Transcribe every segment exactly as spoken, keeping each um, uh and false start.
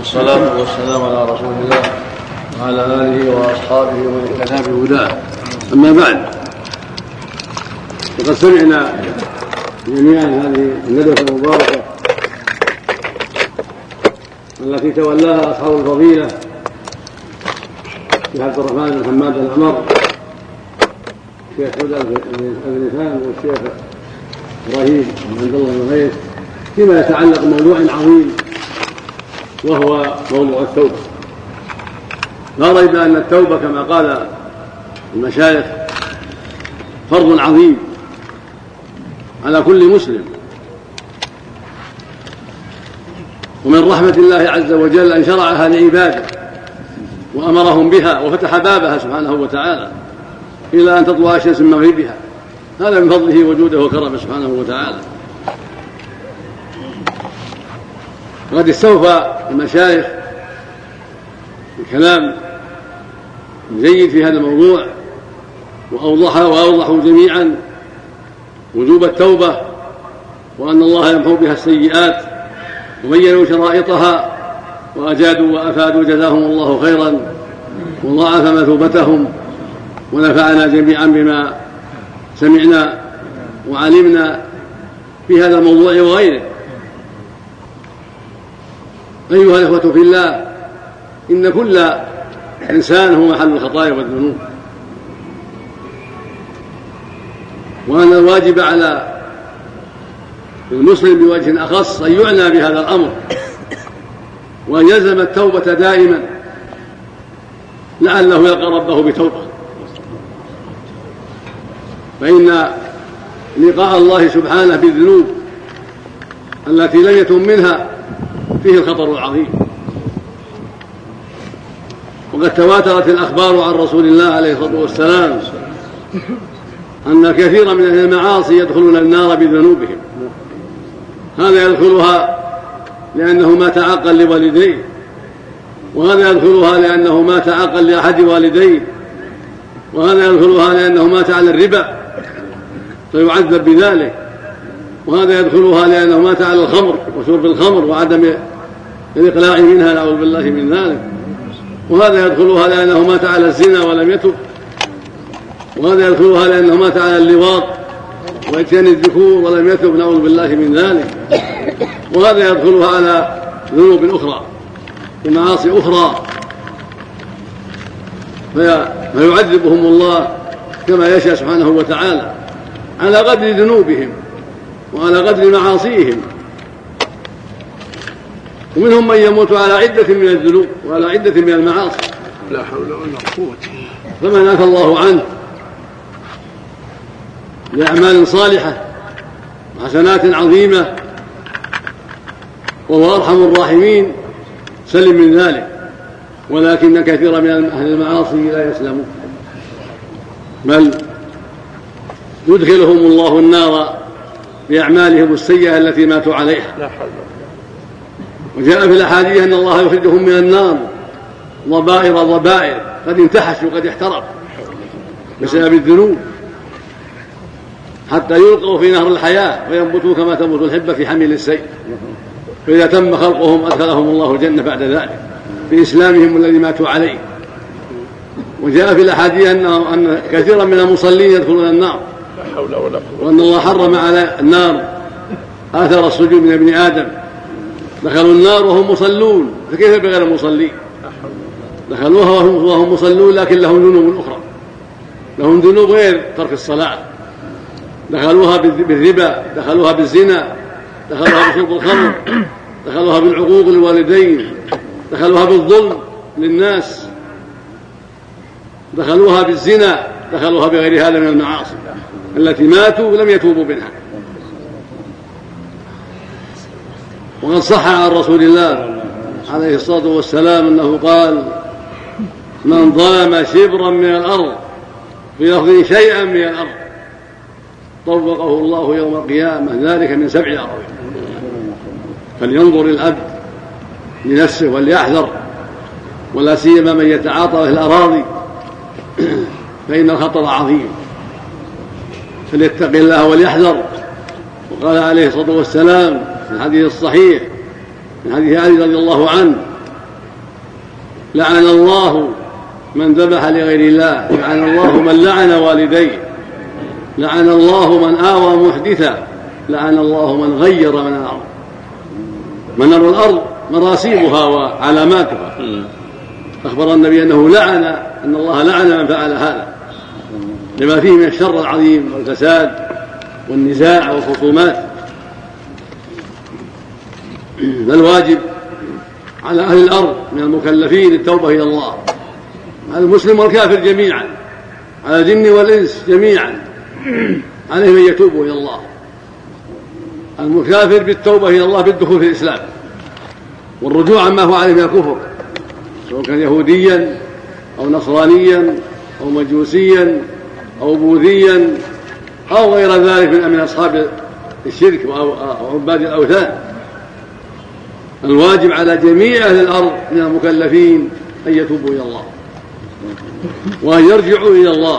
والصلاة والسلام على رسول الله وعلى آله وأصحابه ومن اهتدى بهداه. أما بعد، فقد سمعنا جميعا هذه الندوة المباركة التي تولاها أصحاب الفضيلة الشيخ عبد الرحمن بن حماد الأمر، الشيخ هدى الإنسان، والشيخ إبراهيم بن عبد الله بن غيث، فيما يتعلق بموضوع عظيم وهو موضوع التوبة. لا ريب أن التوبة كما قال المشايخ فرض عظيم على كل مسلم، ومن رحمة الله عز وجل أن شرعها لعباده وأمرهم بها وفتح بابها سبحانه وتعالى إلى أن تطلع الشمس من مغربها. هذا من فضله وجوده وكرمه سبحانه وتعالى. وقد استوفى المشايخ الكلام جيد في هذا الموضوع، وأوضحوا وأوضحوا جميعا وجوب التوبة، وأن الله يمحو بها السيئات، وبينوا شرائطها وأجادوا وأفادوا جزاهم الله خيرا وضاعف مثوبتهم، ونفعنا جميعا بما سمعنا وعلمنا في هذا الموضوع وغيره. أيها الإخوة في الله، إن كل إنسان هو محل الخطايا والذنوب، وأن الواجب على المسلم بوجه أخص أن يعنى بهذا الأمر، وأن يلزم التوبة دائما لعله يلقى ربه بتوبة، فإن لقاء الله سبحانه بالذنوب التي لم يتم منها فيه الخطر العظيم. وقد تواترت الأخبار عن رسول الله عليه الصلاة والسلام أن كثيرا من أهل المعاصي يدخلون النار بذنوبهم. هذا يدخلها لأنه مات عاقا لوالديه، وهذا يدخلها لأنه مات عاقا لأحد والديه، وهذا يدخلها لأنه مات على الربا فيعذب بذلك، وهذا يدخلها لأنه مات على الخمر وشرب الخمر وعدم الإقلاع منها نعوذ بالله من ذلك، وهذا يدخلها لأنه مات على الزنا ولم يتب، وهذا يدخلها لأنه مات على اللواط وإتيان الذكور ولم يتب نعوذ بالله من ذلك، وهذا يدخلها على ذنوب أخرى ومعاصي أخرى فيعذبهم الله كما يشاء سبحانه وتعالى على قدر ذنوبهم وعلى قدر معاصيهم. ومنهم من يموت على عدة من الذنوب وعلى عدة من المعاصي، لا حول ولا قوة. فمن عفى الله عنه بأعمال صالحة وحسنات عظيمة وهو أرحم الراحمين سلم من ذلك، ولكن كثيرا من أهل المعاصي لا يسلمون، بل يدخلهم الله النار بأعمالهم السيئة التي ماتوا عليها. وجاء في الأحاديث أن الله يخرجهم من النار ضبائر ضبائر قد انتحشوا قد احترقوا بسبب الذنوب، حتى يلقوا في نهر الحياة وينبتوا كما تنبت الحبة في حميل السيل، فإذا تم خلقهم أدخلهم الله الجنة بعد ذلك بإسلامهم الذي ماتوا عليه. وجاء في الأحاديث أن كثيرا من المصلين يدخلون النار، وأن الله حرم على النار آثار السجود من ابن آدم، دخلوا النار وهم مصلون، فكيف بغير المصلين؟ دخلوها وهم مصلون لكن لهم ذنوب أخرى، لهم ذنوب غير ترك الصلاة، دخلوها بالربا، دخلوها بالزنا، دخلوها بشرب الخمر، دخلوها بالعقوق للوالدين، دخلوها بالظلم للناس، دخلوها بالزنا، دخلوها بغير هذا من المعاصي التي ماتوا ولم يتوبوا منها. وقد صح عن رسول الله عليه الصلاة والسلام أنه قال: من ظلم شبرا من الأرض في لفظ شيئا من الأرض طوقه الله يوم القيامة ذلك من سبع أراضين. فلينظر العبد لنفسه وليحذر، ولا سيما من يتعاطى في الأراضي فإن الخطر عظيم، فليتق الله وليحذر. وقال عليه الصلاة والسلام في الحديث الصحيح من حديث علي رضي الله عنه: لعن الله من ذبح لغير الله، لعن الله من لعن والديه، لعن الله من آوى محدثا، لعن الله من غير من الأرض. منر الأرض مراسيمها وعلاماتها، أخبر النبي أنه لعن أن الله لعن من فعل هذا لما فيه من الشر العظيم والفساد والنزاع والخصومات. فالواجب على أهل الأرض من المكلفين التوبة إلى الله، على المسلم والكافر جميعا، على الجن والإنس جميعا، عليهم أن يتوبوا إلى الله. المكافر بالتوبة إلى الله بالدخول في الإسلام والرجوع عما هو عليه من الكفر، سواء كان يهوديا أو نصرانيا أو مجوسيا أو بوذيا أو غير ذلك من أصحاب الشرك أو عباد الأوثان. الواجب على جميع أهل الأرض من المكلفين أن يتوبوا إلى الله وأن يرجعوا إلى الله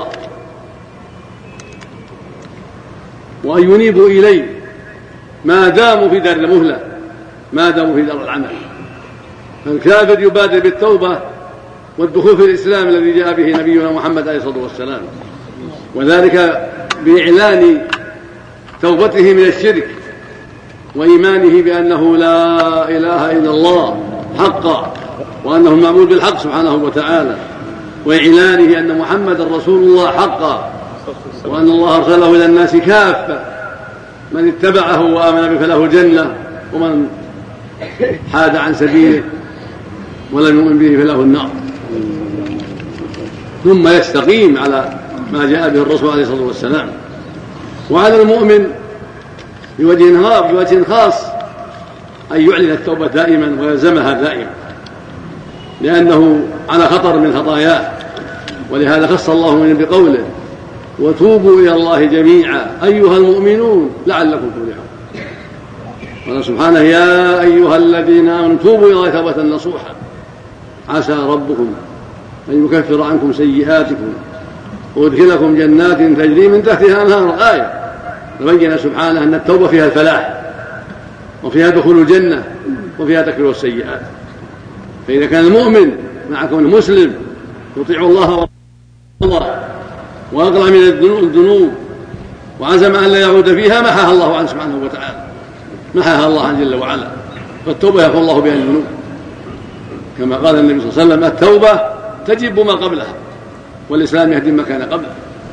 وأن ينيبوا إليه ما داموا في دار المهلة، ما داموا في دار العمل. فالكافر يبادر بالتوبة والدخول في الإسلام الذي جاء به نبينا محمد عليه الصلاة والسلام، وذلك بإعلان توبته من الشرك وإيمانه بأنه لا إله إلا الله حقا، وأنه المعبود بالحق سبحانه وتعالى، وإعلانه أن محمد رسول الله حقا، وأن الله أرسله إلى الناس كافة، من اتبعه وآمن به فله الجنة، ومن حاد عن سبيله ولم يؤمن به فله النار. ثم يستقيم على ما جاء به الرسول عليه الصلاة والسلام. وعلى المؤمن بوجه خاص أن يعلن التوبة دائما ويلزمها دائما، لأنه على خطر من خطاياه، ولهذا خص الله من بقوله وتوبوا إلى الله جميعا أيها المؤمنون لعلكم تفلحون. قال سبحانه يا أيها الذين آمنوا توبوا إلى الله توبة نصوحا عسى ربكم أن يكفر عنكم سيئاتكم ويدخلكم جنات تجري من تحتها الأنهار. الآية بين سبحانه أن التوبة فيها الفلاح وفيها دخول الجنة وفيها تكفير السيئات. فإذا كان المؤمن مع كونه مسلم يطيع الله ورسوله وأقلع من الذنوب وعزم أن لا يعود فيها محاها الله عنه سبحانه وتعالى، محاها الله عنه جل وعلا. فالتوبة يغفر الله بها الذنوب، كما قال النبي صلى الله عليه وسلم التوبة تجب ما قبلها والإسلام يهدم ما كان قبله.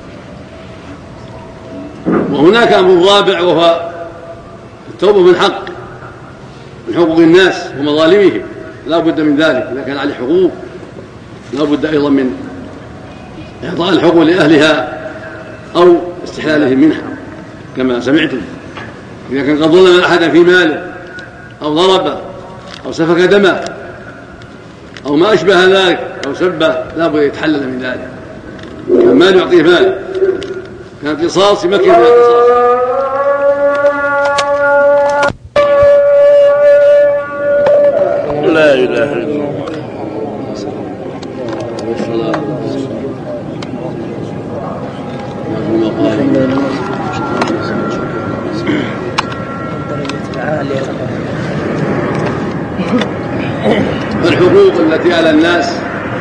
وهناك أمر رابع وهو التوبة من حق من حقوق الناس ومظالمهم، لا بد من ذلك. إذا كان عليه حقوق لا بد أيضا من إعطاء الحقوق لأهلها أو استحلالهم منها كما سمعتم. إذا كان قد ظلم أحدا في ماله أو ضربه أو سفك دمه أو ما أشبه ذلك أو سبه لا بد يتحلل من ذلك. كان مال يعطيه مال، كان قصاص يمكن من القصاص. لا إله إلا الله. الحقوق التي على الناس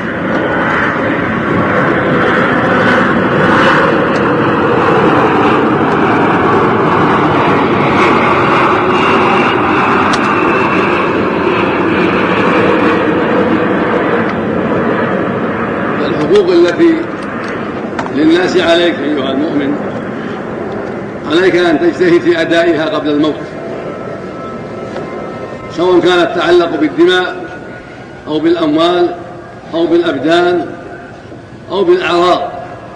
الحقوق التي للناس عليك أيها المؤمن، عليك أن تجتهد في أدائها قبل الموت، سواء كانت تتعلق بالدماء أو بالأموال أو بالأبدان أو بالأعراض.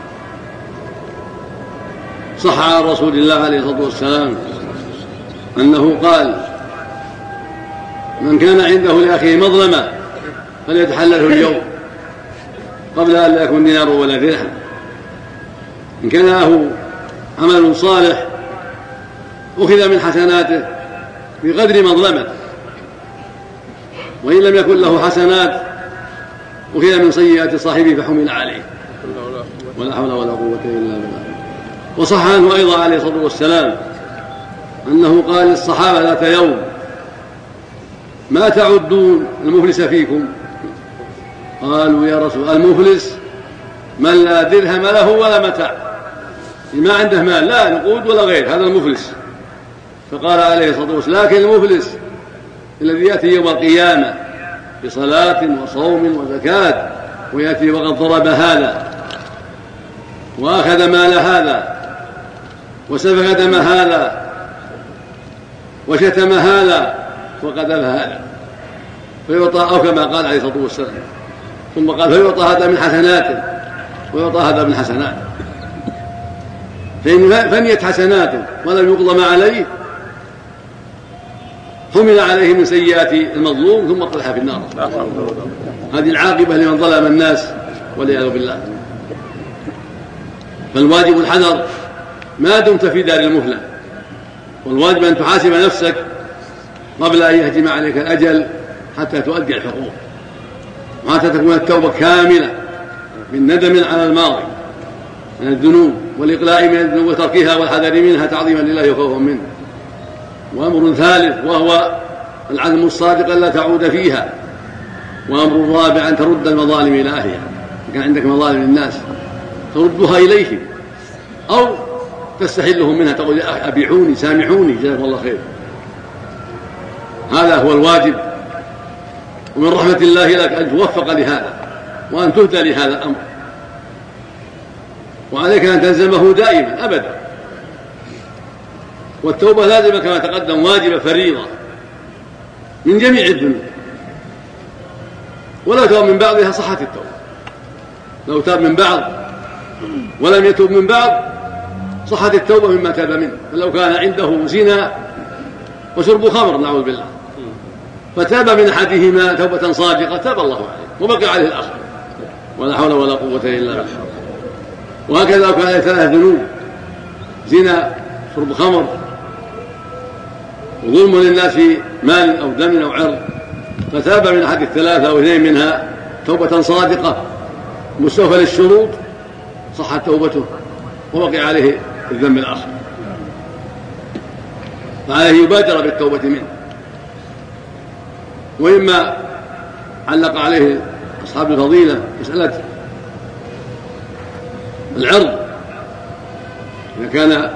صح عن رسول الله عليه الصلاة والسلام أنه قال من كان عنده لأخيه مظلمة فليتحلله اليوم قبل أن لا يكون دينار ولا درهم. إن كان له عمل صالح أخذ من حسناته بقدر مظلمته، وإن لم يكن له حسنات أخذ من سيئات صاحبه فحمل عليه، ولا حول ولا قوة إلا بالله. وصح عنه أيضا عليه الصلاة والسلام أنه قال للصحابة ذات يوم ما تعدون المفلس فيكم؟ قالوا يا رسول المفلس من لا درهم له ولا متاع، ما عنده مال لا نقود ولا غير، هذا المفلس. فقال عليه الصلاة والسلام لكن المفلس الذي يأتي يوم القيامة بصلاة وصوم وزكاة ويأتي وقد ضرب هذا وأخذ مال هذا وسفك دم هذا وشتم هذا وقذف هذا فيعطى، أو كما قال عليه الصلاة والسلام، ثم قال فيعطى هذا من حسناته ويعطى هذا من حسناته، فإن فنيت حسناته ولم يقضى ما عليه حمل عليه من سيئات المظلوم ثم قذف في النار. هذه العاقبة لمن ظلم الناس والعياذ بالله. فالواجب الحذر ما دمت في دار المهلة، والواجب أن تحاسب نفسك قبل أن يهجم عليك الأجل حتى تؤدي الحقوق، وحتى تكون التوبة كاملة من ندم على الماضي من الذنوب والإقلاع من الذنوب وتركها والحذر منها تعظيما لله وخوفا منه. وأمر ثالث وهو العزم الصادق ألا تعود فيها. وأمر رابع أن ترد المظالم إلى أهلها، كان عندك مظالم للناس تردها إليهم أو تستحلهم منها، تقول أبيعوني سامحوني جزاكم الله خير. هذا هو الواجب، ومن رحمة الله لك أن توفق لهذا وأن تهدى لهذا الأمر، وعليك أن تلزمه دائما أبدا. والتوبة لازمة كما تقدم واجبة فريضة من جميع الذنوب، ولا تاب من بعضها صحت التوبة. لو تاب من بعض ولم يتوب من بعض صحت التوبة مما تاب منه. فلو كان عنده زنا وشرب خمر نعوذ بالله فتاب من أحدهما توبة صادقة تاب الله عليه وبقي عليه الآخر، ولا حول ولا قوة إلا بالله. وهكذا لو كان عليه ثلاث ذنوب زنا شرب خمر وظلم للناس في مال أو دم أو عرض فتاب من أحد الثلاثة أو اثنين منها توبة صادقة مستوفى للشروط صحت توبته وبقي عليه الذنب الآخر، فعليه يبادر بالتوبة منه. وإما علق عليه أصحاب الفضيلة مسألة العرض، إذا كان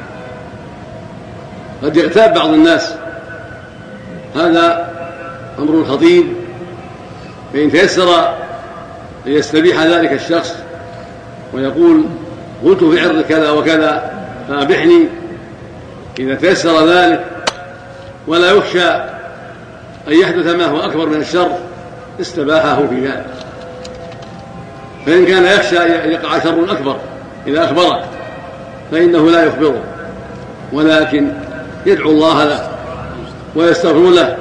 قد يغتاب بعض الناس هذا أمر خطير، فإن تيسر أن يستبيح ذلك الشخص ويقول قلت في عرض كذا وكذا فأبحني، إذا تيسر ذلك ولا يخشى أن يحدث ما هو أكبر من الشر استباحه في ذلك. فإن كان يخشى أن يقع شر أكبر إذا أخبره فإنه لا يخبره، ولكن يدعو الله له ويستغفر له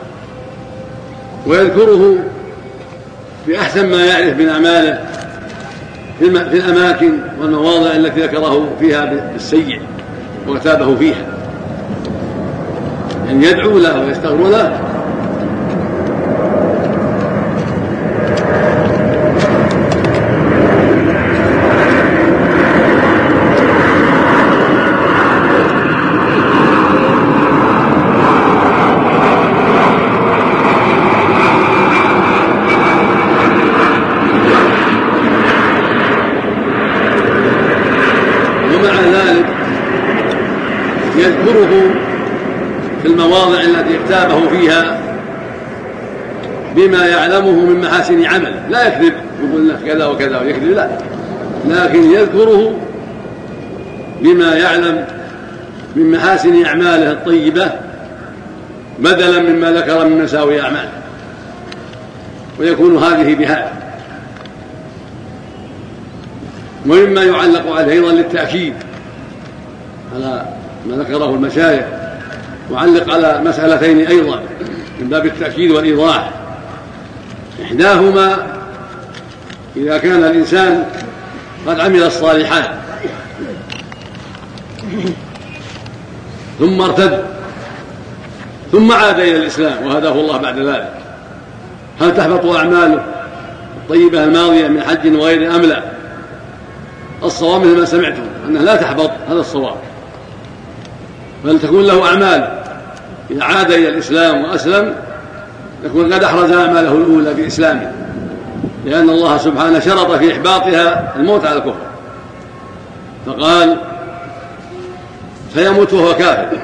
ويذكره بأحسن ما يعرف من أعماله في الأماكن والمواضع التي ذكره فيها بالسيء وتابه فيها، أن يدعو له ويستغفر له. يذكره في المواضع التي اغتابه فيها بما يعلمه من محاسن عمله، لا يكذب يقول له كذا وكذا ويكذب، لا، لكن يذكره بما يعلم من محاسن أعماله الطيبة بدلا مما ذكر من مساوي أعماله، ويكون هذه بهذا. ومما يعلق عليه أيضا للتأكيد على ما ذكره المشايخ، وعلق على مسألتين أيضا من باب التأكيد والإيضاح. إحداهما إذا كان الإنسان قد عمل الصالحات ثم ارتد ثم عاد إلى الإسلام وهداه الله بعد ذلك، هل تحبط أعماله الطيبة الماضية من حج وغيره أم لا؟ الصواب مثل ما سمعتم أنها لا تحبط، هذا الصواب، بل تكون له أعمال إذا عاد إلى الإسلام وأسلم يكون قد أحرز أعماله الأولى بإسلامه لأن الله سبحانه شرط في إحباطها الموت على الكفر، فقال فيموت وهو كافر،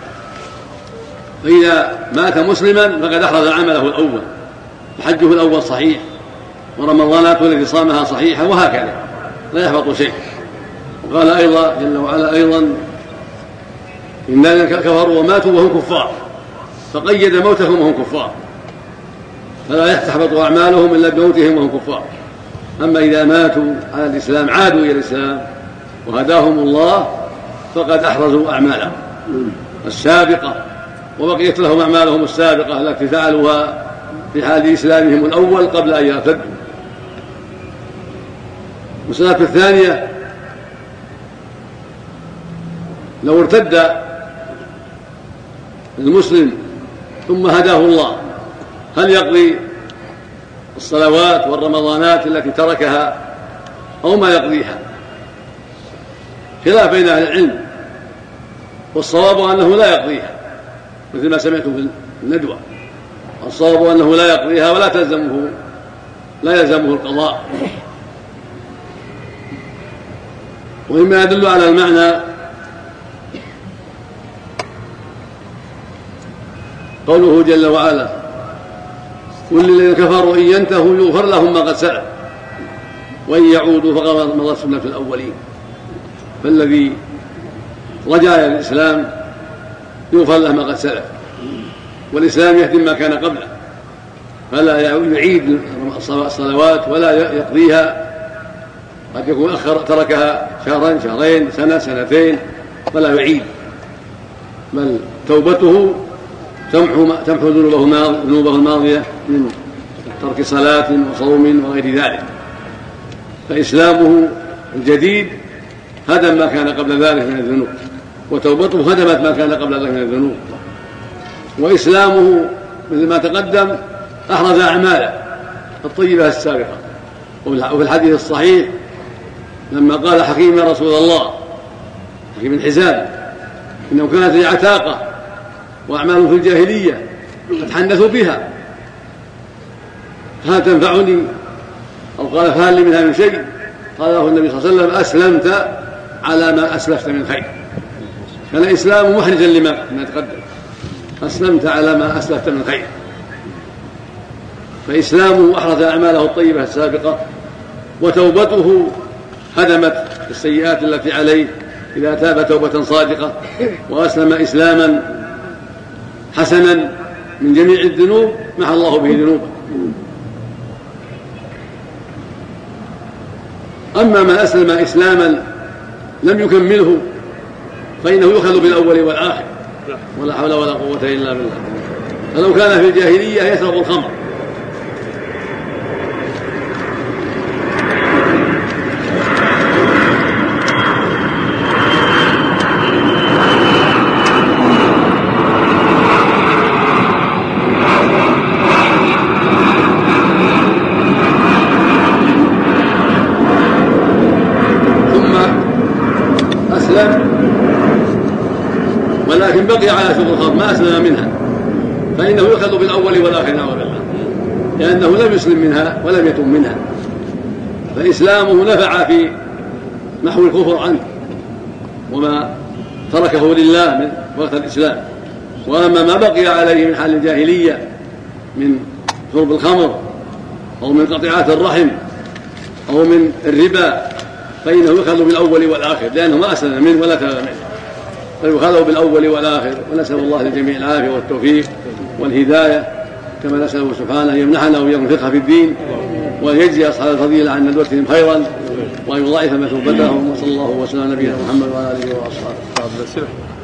فإذا مات مسلما فقد أحرز عمله الأول، فحجه الأول صحيح، ورمضاناته التي صامها صحيحة، وهكذا لا يحبط شيء. وقال أيضا جل وعلا أيضا إن الذين كفروا وماتوا وهم كفار، فقيد موتهم وهم كفار، فلا تحبط أعمالهم إلا بموتهم وهم كفار. أما إذا ماتوا على الإسلام عادوا إلى الإسلام وهداهم الله فقد أحرزوا أعمالهم السابقة، وبقيت لهم أعمالهم السابقة التي فعلوها في حال إسلامهم الأول قبل أن يرتدوا. المسألة الثانية: لو ارتد المسلم ثم هداه الله هل يقضي الصلوات والرمضانات التي تركها أو ما يقضيها؟ خلاف بين أهل العلم، والصواب أنه لا يقضيها مثل ما سمعتم في الندوة، الصواب أنه لا يقضيها ولا تلزمه لا يلزمه القضاء. ومما يدل على المعنى قوله جل وعلا: قل للذين كفروا إن ينتهوا يغفر لهم ما قد سلف وإن يعودوا فقد مضت سنة الأولين. فالذي رجع إلى الإسلام يغفر له ما قد سلف، والإسلام يهدم ما كان قبله، فلا يعيد الصلوات ولا يقضيها. قد يكون أخر تركها شهرا شهرين سنة سنتين فلا يعيد، بل توبته تمحو تمحو ذنوبه الماضية من ترك صلاة وصوم وغير ذلك. فإسلامه الجديد هدم ما كان قبل ذلك من الذنوب، وتوبته هدمت ما كان قبل ذلك من الذنوب. وإسلامه مثل ما تقدم أحرز أعماله الطيبة السابقة. وفي الحديث الصحيح لما قال حكيم يا رسول الله، حكيم بن حزام، إنه كانت لي عتاقة وأعمال في الجاهلية أتحدث بها هل تنفعني؟ أو قال فهل لي منها من شيء؟ قال له النبي صلى الله عليه وسلم: أسلمت على ما أسلفت من خير. كان إسلام محرجا لما تقدم، أسلمت على ما أسلفت من خير. فإسلامه أحرز أعماله الطيبة السابقة، وتوبته هدمت السيئات التي عليه إذا تاب توبة صادقة وأسلم إسلاما حسنا من جميع الذنوب محى الله به ذنوبه. أما من أسلم إسلاما لم يكمله فإنه يؤخذ بالأول والآخر، ولا حول ولا قوة إلا بالله. فلو كان في الجاهلية يشرب الخمر ولكن بقي على شرب الخمر ما أسلم منها فإنه يؤخذ بالأول والآخر نعوذ بالله، لأنه لم يسلم منها ولم يتم منها. فإسلامه نفع في محو الكفر عنه وما تركه لله من وقت الإسلام. وأما ما بقي عليه من حال الجاهلية من شرب الخمر أو من قطيعات الرحم أو من الربا فإنه يؤخذ بالأول والآخر، لأنه ما أسلم منه ولا تاب منه، فيؤخذ بالأول والآخر. ونسأل الله للجميع العافية والتوفيق والهداية، كما نسأله سبحانه أن يمنحنا وإياكم الفقه في الدين، وأن يجزي أصحاب الفضيلة عن ندوتهم خيرا، وأن يضاعف مثوبتهم. وصلى الله وسلم على نبينا محمد وعلى آله وأصحابه.